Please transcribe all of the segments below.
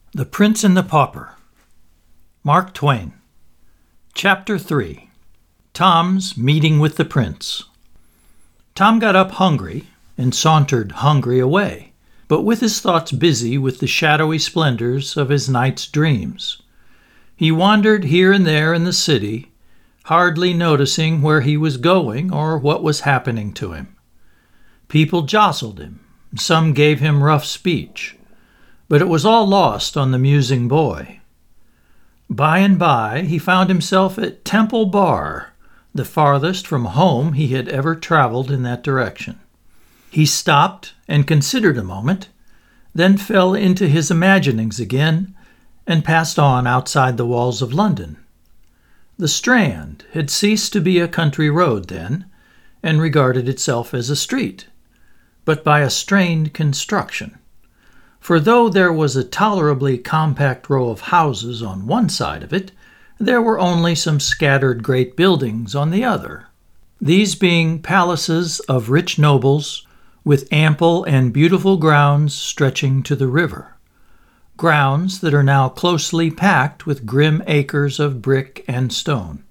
The Prince and the Pauper. Mark Twain. Chapter 3. Tom's Meeting with the Prince. Tom got up hungry and sauntered hungry away, but with his thoughts busy with the shadowy splendors of his night's dreams. He wandered here and there in the city, hardly noticing where he was going or what was happening to him. People jostled him. Some gave him rough speech. But it was all lost on the musing boy. By and by he found himself at Temple Bar, the farthest from home he had ever traveled in that direction. He stopped and considered a moment, then fell into his imaginings again and passed on outside the walls of London. The Strand had ceased to be a country road then, and regarded itself as a street, but by a strained construction. For though there was a tolerably compact row of houses on one side of it, there were only some scattered great buildings on the other, these being palaces of rich nobles, with ample and beautiful grounds stretching to the river, grounds that are now closely packed with grim acres of brick and stone.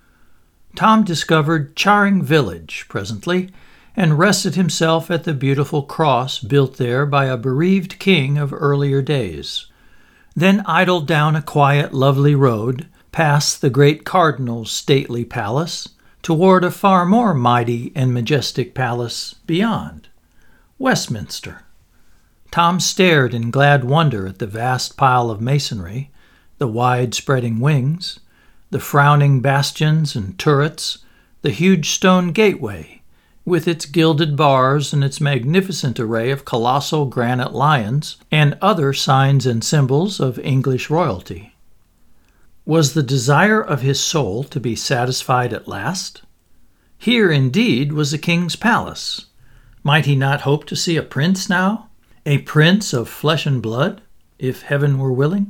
Tom discovered Charing Village presently, and rested himself at the beautiful cross built there by a bereaved king of earlier days, then idled down a quiet, lovely road, past the great cardinal's stately palace, toward a far more mighty and majestic palace beyond, Westminster. Tom stared in glad wonder at the vast pile of masonry, the wide-spreading wings, the frowning bastions and turrets, the huge stone gateway, with its gilded bars and its magnificent array of colossal granite lions and other signs and symbols of English royalty. Was the desire of his soul to be satisfied at last? Here, indeed, was a king's palace. Might he not hope to see a prince now? A prince of flesh and blood, if heaven were willing?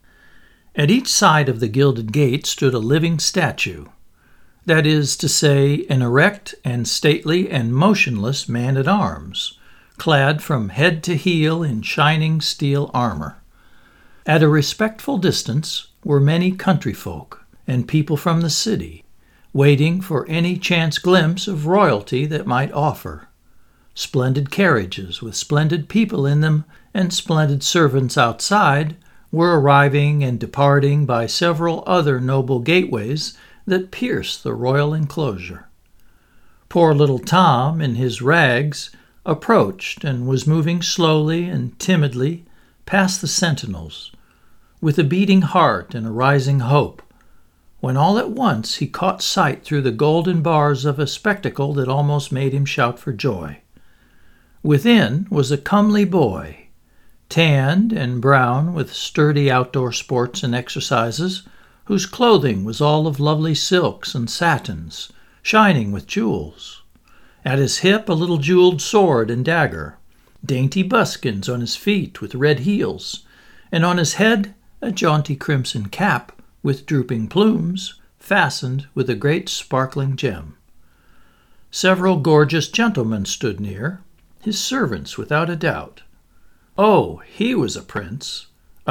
At each side of the gilded gate stood a living statue, that is to say, an erect and stately and motionless man-at-arms, clad from head to heel in shining steel armor. At a respectful distance were many country folk and people from the city, waiting for any chance glimpse of royalty that might offer. Splendid carriages with splendid people in them and splendid servants outside were arriving and departing by several other noble gateways that pierced the royal enclosure. Poor little Tom, in his rags, approached and was moving slowly and timidly past the sentinels, with a beating heart and a rising hope, when all at once he caught sight through the golden bars of a spectacle that almost made him shout for joy. Within was a comely boy, tanned and brown with sturdy outdoor sports and exercises, whose clothing was all of lovely silks and satins, shining with jewels. At his hip a little jeweled sword and dagger, dainty buskins on his feet with red heels, and on his head a jaunty crimson cap with drooping plumes, fastened with a great sparkling gem. Several gorgeous gentlemen stood near, his servants without a doubt. Oh, he was a prince,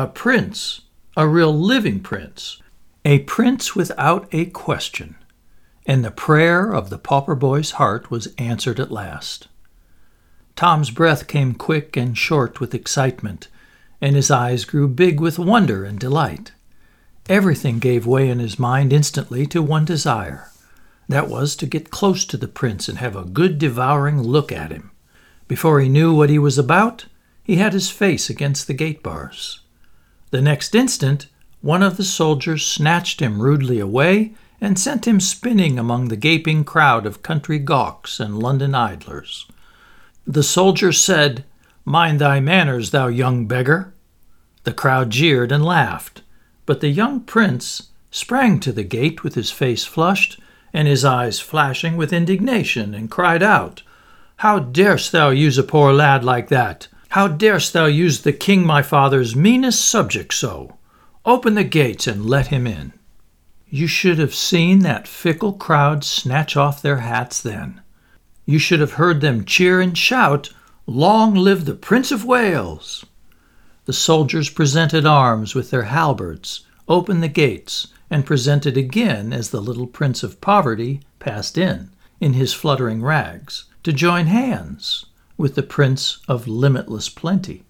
a real living prince, a prince without a question, and the prayer of the pauper boy's heart was answered at last. Tom's breath came quick and short with excitement, and his eyes grew big with wonder and delight. Everything gave way in his mind instantly to one desire. That was to get close to the prince and have a good devouring look at him. Before he knew what he was about, he had his face against the gate bars. The next instant, one of the soldiers snatched him rudely away and sent him spinning among the gaping crowd of country gawks and London idlers. The soldier said, "Mind thy manners, thou young beggar." The crowd jeered and laughed, but the young prince sprang to the gate with his face flushed and his eyes flashing with indignation, and cried out, "How darest thou use a poor lad like that? How darest thou use the king my father's meanest subject so? Open the gates and let him in." You should have seen that fickle crowd snatch off their hats then. You should have heard them cheer and shout, "Long live the Prince of Wales!" The soldiers presented arms with their halberds, opened the gates, and presented again as the little Prince of Poverty passed in his fluttering rags, to join hands with the Prince of Limitless Plenty.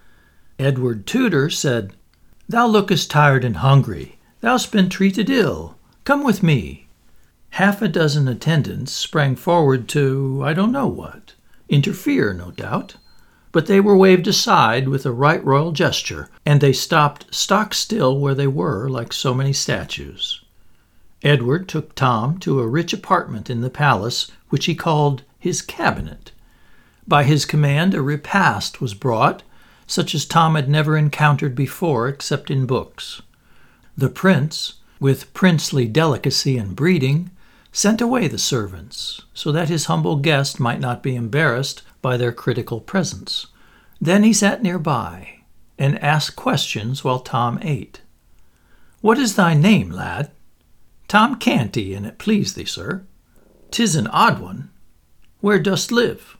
Edward Tudor said, "Thou lookest tired and hungry. Thou'st been treated ill. Come with me." Half a dozen attendants sprang forward to, I don't know what, interfere, no doubt, but they were waved aside with a right royal gesture, and they stopped stock still where they were, like so many statues. Edward took Tom to a rich apartment in the palace, which he called his cabinet. By his command a repast was brought, such as Tom had never encountered before except in books. The prince, with princely delicacy and breeding, sent away the servants, so that his humble guest might not be embarrassed by their critical presence. Then he sat nearby, and asked questions while Tom ate. "What is thy name, lad?" "Tom Canty, an it please thee, sir." "'Tis an odd one. Where dost live?"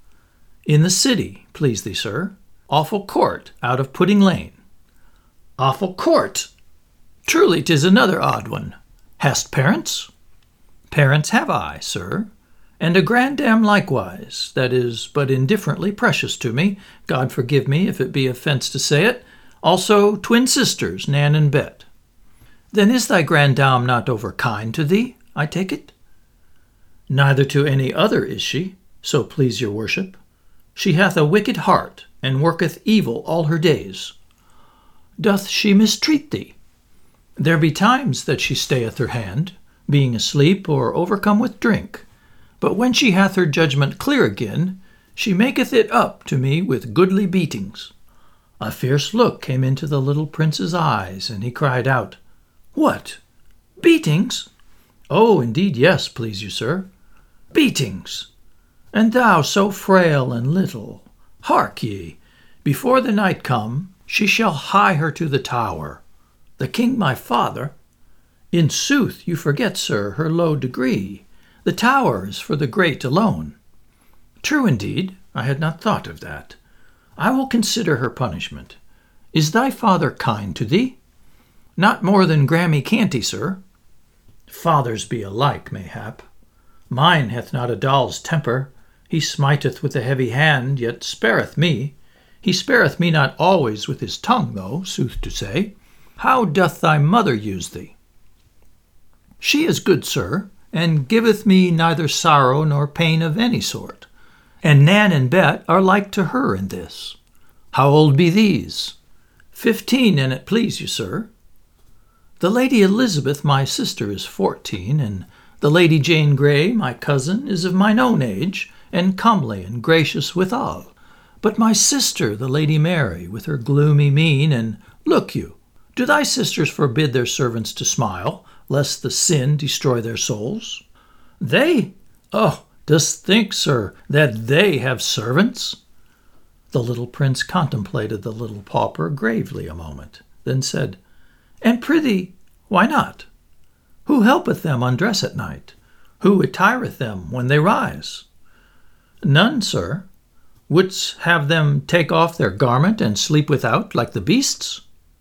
"In the city, please thee, sir. Awful Court, out of Pudding Lane." "Awful Court! Truly 'tis another odd one. Hast parents?" "Parents have I, sir, and a grandam likewise, that is but indifferently precious to me, God forgive me if it be offence to say it, also twin sisters, Nan and Bet." "Then is thy grandam not over kind to thee, I take it?" "Neither to any other is she, so please your worship. She hath a wicked heart, and worketh evil all her days." "Doth she mistreat thee?" "There be times that she stayeth her hand, being asleep or overcome with drink. But when she hath her judgment clear again, she maketh it up to me with goodly beatings." A fierce look came into the little prince's eyes, and he cried out, "What? Beatings?" "Oh, indeed, yes, please you, sir." "Beatings! And thou so frail and little! Hark ye, before the night come, she shall hie her to the Tower. The king my father— In sooth, you forget, sir, her low degree. The Tower is for the great alone." "True indeed, I had not thought of that. I will consider her punishment. Is thy father kind to thee?" "Not more than Grammy Canty, sir." "Fathers be alike, mayhap. Mine hath not a doll's temper. He smiteth with a heavy hand, yet spareth me. He spareth me not always with his tongue, though, sooth to say. How doth thy mother use thee?" "She is good, sir, and giveth me neither sorrow nor pain of any sort. And Nan and Bet are like to her in this." "How old be these?" 15, an it please you, sir." "The Lady Elizabeth, my sister, is 14, and the Lady Jane Grey, my cousin, is of mine own age, and comely and gracious withal. But my sister, the Lady Mary, with her gloomy mien, and look you, do thy sisters forbid their servants to smile, lest the sin destroy their souls?" "They? Oh, dost think, sir, that they have servants?" The little prince contemplated the little pauper gravely a moment, then said, "And prithee, why not? Who helpeth them undress at night? Who attireth them when they rise?" "None, sir. Wouldst have them take off their garment and sleep without, like the beasts?"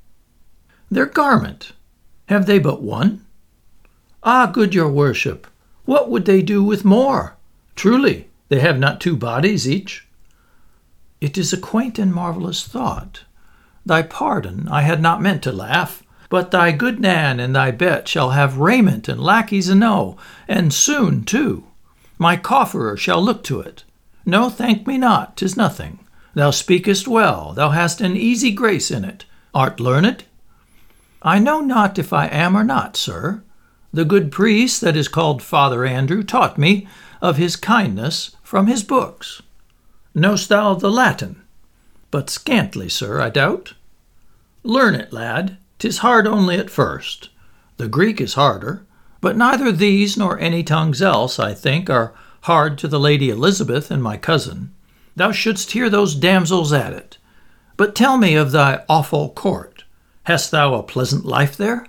"Their garment? Have they but one?" "Ah, good your worship, what would they do with more? Truly, they have not 2 bodies each." "It is a quaint and marvelous thought. Thy pardon, I had not meant to laugh. But thy good Nan and thy Bet shall have raiment and lackeys enow, and soon too. My cofferer shall look to it. No, thank me not, 'tis nothing. Thou speakest well, thou hast an easy grace in it. Art learned?" "I know not if I am or not, sir. The good priest that is called Father Andrew taught me of his kindness from his books." "Know'st thou the Latin?" "But scantly, sir, I doubt." "Learn it, lad. 'Tis hard only at first. The Greek is harder, but neither these nor any tongues else, I think, are hard to the Lady Elizabeth and my cousin. Thou shouldst hear those damsels at it. But tell me of thy awful court. Hast thou a pleasant life there?"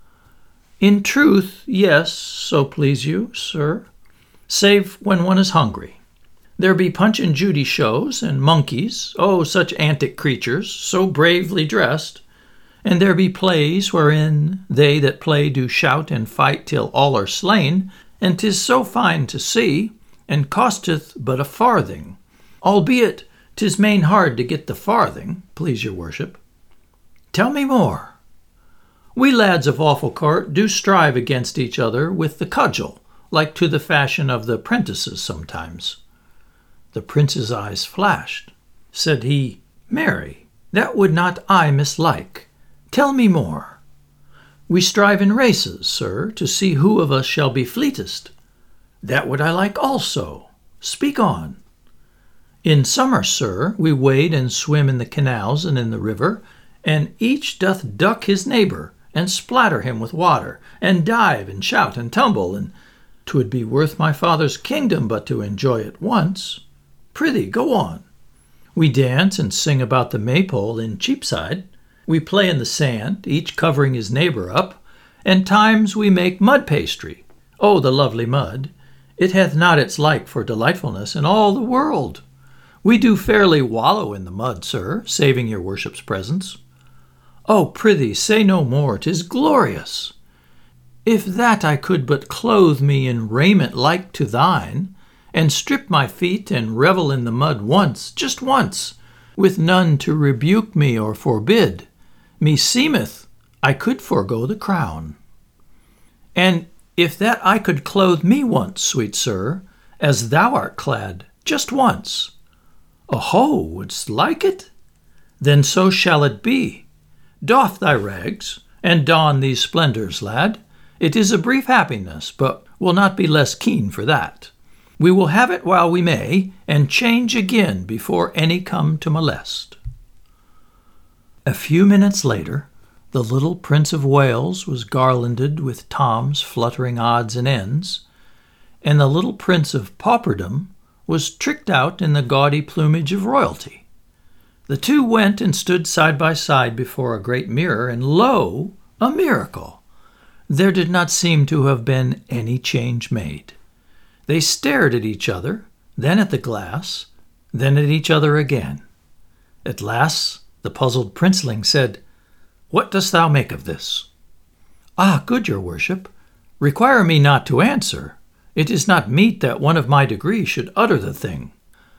"In truth, yes, so please you, sir, save when one is hungry. There be Punch and Judy shows, and monkeys, oh, such antic creatures, so bravely dressed. And there be plays wherein they that play do shout and fight till all are slain, and 'tis so fine to see, and costeth but a farthing, albeit 'tis main hard to get the farthing, please your worship. Tell me more. We lads of Awful Court do strive against each other with the cudgel, like to the fashion of the prentices sometimes. The prince's eyes flashed. Said he, Marry, that would not I mislike. Tell me more. We strive in races, sir, to see who of us shall be fleetest. That would I like also. Speak on. In summer, sir, we wade and swim in the canals and in the river, and each doth duck his neighbor, and splatter him with water, and dive and shout and tumble, and 'twould be worth my father's kingdom but to enjoy it once. Prithee, go on. We dance and sing about the Maypole in Cheapside. We play in the sand, each covering his neighbor up, and times we make mud pastry. Oh, the lovely mud! It hath not its like for delightfulness in all the world. We do fairly wallow in the mud, sir, saving your worship's presence. Oh, prithee, say no more, 'tis glorious. If that I could but clothe me in raiment like to thine, and strip my feet and revel in the mud once, just once, with none to rebuke me or forbid, meseemeth I could forego the crown. And if that I could clothe me once, sweet sir, as thou art clad, just once. Oho, wouldst like it? Then so shall it be. Doff thy rags, and don these splendors, lad. It is a brief happiness, but will not be less keen for that. We will have it while we may, and change again before any come to molest. A few minutes later, the little Prince of Wales was garlanded with Tom's fluttering odds and ends, and the little Prince of Pauperdom was tricked out in the gaudy plumage of royalty. The two went and stood side by side before a great mirror, and lo, a miracle! There did not seem to have been any change made. They stared at each other, then at the glass, then at each other again. At last the puzzled princeling said, What dost thou make of this? Ah, good your worship, require me not to answer. It is not meet that one of my degree should utter the thing.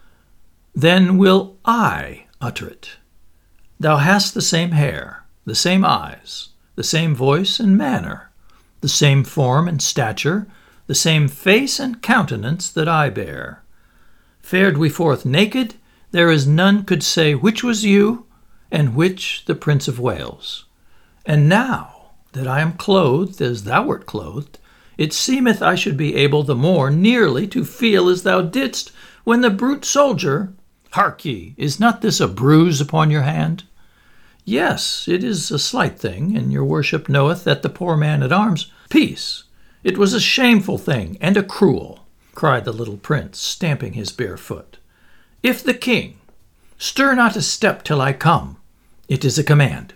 Then will I utter it. Thou hast the same hair, the same eyes, the same voice and manner, the same form and stature, the same face and countenance that I bear. Fared we forth naked, there is none could say which was you, and which the Prince of Wales. And now that I am clothed as thou wert clothed, it seemeth I should be able the more nearly to feel as thou didst when the brute soldier— Hark ye, is not this a bruise upon your hand? Yes, it is a slight thing, and your worship knoweth that the poor man-at-arms— Peace! It was a shameful thing, and a cruel, cried the little prince, stamping his bare foot. If the king— Stir not a step till I come. It is a command.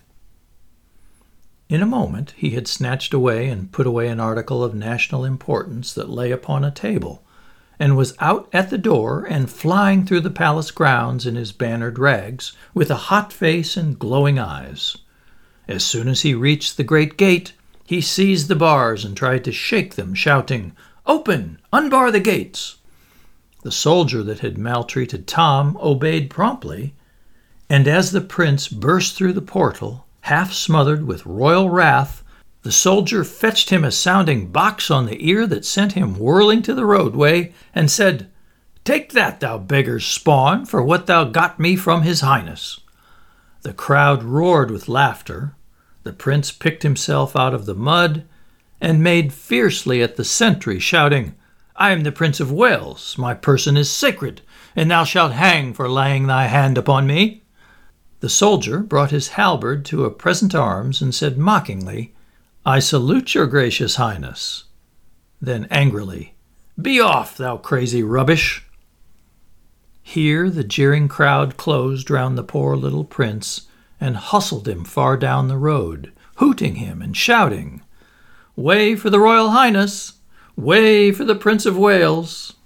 In a moment he had snatched away and put away an article of national importance that lay upon a table, and was out at the door and flying through the palace grounds in his bannered rags, with a hot face and glowing eyes. As soon as he reached the great gate, he seized the bars and tried to shake them, shouting, Open! Unbar the gates! The soldier that had maltreated Tom obeyed promptly, and as the prince burst through the portal, half smothered with royal wrath, the soldier fetched him a sounding box on the ear that sent him whirling to the roadway, and said, Take that, thou beggar's spawn, for what thou got me from his highness. The crowd roared with laughter. The prince picked himself out of the mud, and made fiercely at the sentry, shouting, I am the Prince of Wales, my person is sacred, and thou shalt hang for laying thy hand upon me. The soldier brought his halberd to a present arms, and said mockingly, I salute your gracious highness. Then angrily, Be off, thou crazy rubbish! Here the jeering crowd closed round the poor little prince, and hustled him far down the road, hooting him and shouting, Way for the royal highness! Way for the Prince of Wales!